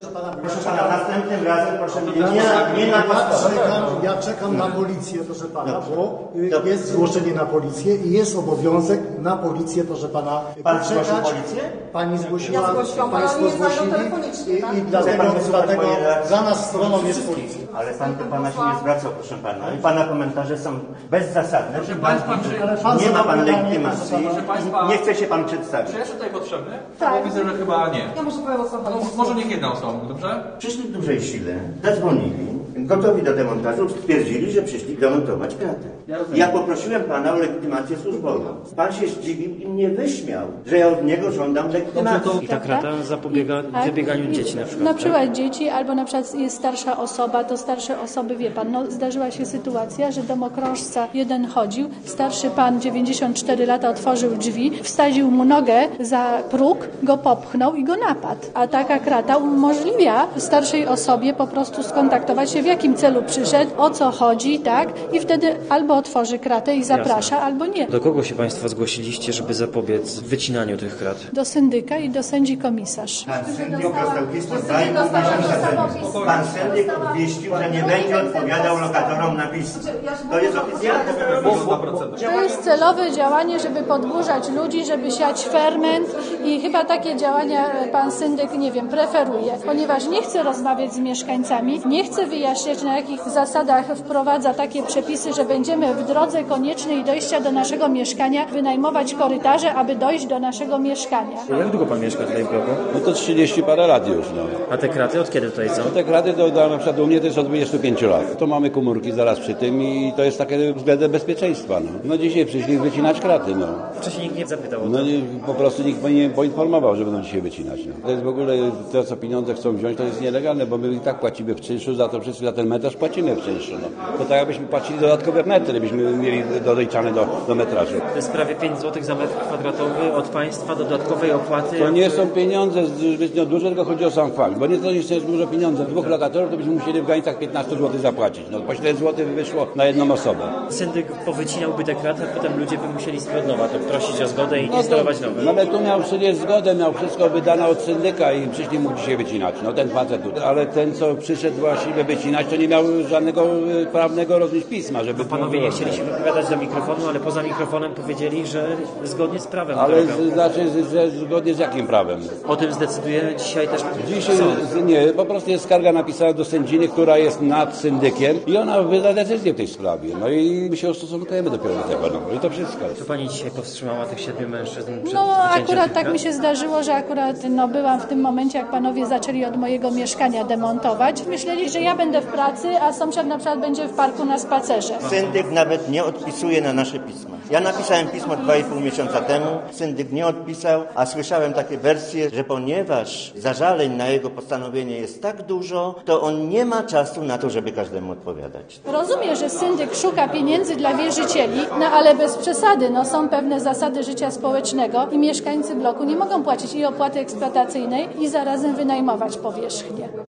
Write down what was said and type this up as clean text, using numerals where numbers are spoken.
Proszę pana, następnym razem proszę mnie nie napastować. Ja czekam na policję, proszę pana, bo jest zgłoszenie na policję i jest obowiązek na policję, proszę pana, Pan zgłosił policję? Pani zgłosiła, Ja zgłosiłam, państwo ale nie znajdą zgłosili telefonicznie, tak? i dlatego za nas stroną jest policja. Ale pan do pana się nie zwracał, proszę pana. I pana komentarze są bezzasadne. Nie ma pan legitymacji. Nie chce się pan przedstawić. Czy jest tutaj potrzebny? Tak. Bo widzę, że chyba nie. Ja może powiem o co chodzi. Może niech jedna osoba, dobrze? Przyszli w dużej sile, zadzwonili, gotowi do demontażu, stwierdzili, że przyszli demontować kratę. Ja poprosiłem pana o legitymację służbową. Pan się zdziwił i mnie wyśmiał, że ja od niego żądam legitymacji. I ta krata zapobiega wybieganiu dzieci na przykład. Na przykład dzieci, albo na przykład jest starsza osoba, to starsze osoby, wie pan, no zdarzyła się sytuacja, że domokrążca jeden chodził, starszy pan 94 lata otworzył drzwi, wsadził mu nogę za próg, go popchnął i go napadł. A taka krata umożliwia starszej osobie po prostu skontaktować się, w jakim celu przyszedł, o co chodzi, tak? I wtedy albo otworzy kratę i zaprasza, albo nie. Do kogo się państwo zgłosiliście, żeby zapobiec wycinaniu tych krat? Do syndyka i do sędzi komisarz. Pan syndyk dostał pismo 2,5 miesiąca temu. Pan syndyk obwieścił, że nie będzie odpowiadał lokatorom na pismo. To jest oficjalne. To jest celowe działanie, żeby podburzać ludzi, żeby siać ferment i chyba takie działania pan syndyk, nie wiem, preferuje, ponieważ nie chce rozmawiać z mieszkańcami, nie chce wyjaśniać, na jakich zasadach wprowadza takie przepisy, że będziemy w drodze koniecznej dojścia do naszego mieszkania wynajmować korytarze, aby dojść do naszego mieszkania. Jak długo pan mieszka tutaj w bloku? No to 30 parę lat już, no. A te kraty od kiedy tutaj są? No te kraty to na przykład u mnie to jest od 25 lat. To mamy komórki zaraz przy tym i to jest takie względem bezpieczeństwa, no. No dzisiaj przyszli wycinać kraty, no. Wcześniej nikt nie zapytał o to. No po prostu nikt mnie nie poinformował, że będą dzisiaj wycinać, no. To jest w ogóle to, co pieniądze chcą wziąć, to jest nielegalne, bo my i tak płacimy w czynszu, za to wszyscy za ten metraż płacimy w czynszu, no. To tak jakbyśmy płacili dodatkowe metry, byśmy mieli doliczane do metrażu. To jest prawie 5 zł za metr kwadratowy od państwa, dodatkowej opłaty. To nie są pieniądze zbytnio duże, tylko chodzi o sam fakt, bo nie to jest dużo pieniędzy. Dwóch lokatorów to byśmy musieli w granicach 15 zł zapłacić. No po 7 zł wyszło na jedną osobę. Syndyk powycinałby te kraty, a potem ludzie by musieli od nowa to prosić o zgodę i instalować nowe. No ale tu miał przecież zgodę, miał wszystko wydane od syndyka i przyszli mógł dzisiaj wycinać. No ten facet tutaj. Ale ten, co przyszedł właściwie wycinać, to nie miał żadnego prawnego pisma, żeby... Panowie nie chcieli się wypowiadać do mikrofonu, ale poza mikrofonem powiedzieli, że zgodnie z prawem. Ale znaczy, że zgodnie z jakim prawem? O tym zdecyduje dzisiaj też Dzisiaj nie, po prostu jest skarga napisana do sędziny, która jest nad syndykiem i ona wyda decyzję w tej sprawie. No i my się ustosunkujemy dopiero do tego, no i to wszystko. Czy pani dzisiaj powstrzymała tych 7 mężczyzn przed No wycięciem akurat tych tak krat? mi się zdarzyło, że akurat byłam w tym momencie, jak panowie zaczęli od mojego mieszkania demontować. Myśleli, że ja będę w pracy, a sąsiad na przykład będzie w parku na spacerze. Syndyk nawet nie odpisuje na nasze pisma. Ja napisałem pismo 2,5 miesiąca temu, syndyk nie odpisał, a słyszałem takie wersje, że ponieważ zażaleń na jego postanowienie jest tak dużo, to on nie ma czasu na to, żeby każdemu odpowiadać. Rozumiem, że syndyk szuka pieniędzy dla wierzycieli, no ale bez przesady, no są pewne zasady życia społecznego i mieszkańcy bloku nie mogą płacić i opłaty eksploatacyjnej i zarazem wynajmować powierzchnię.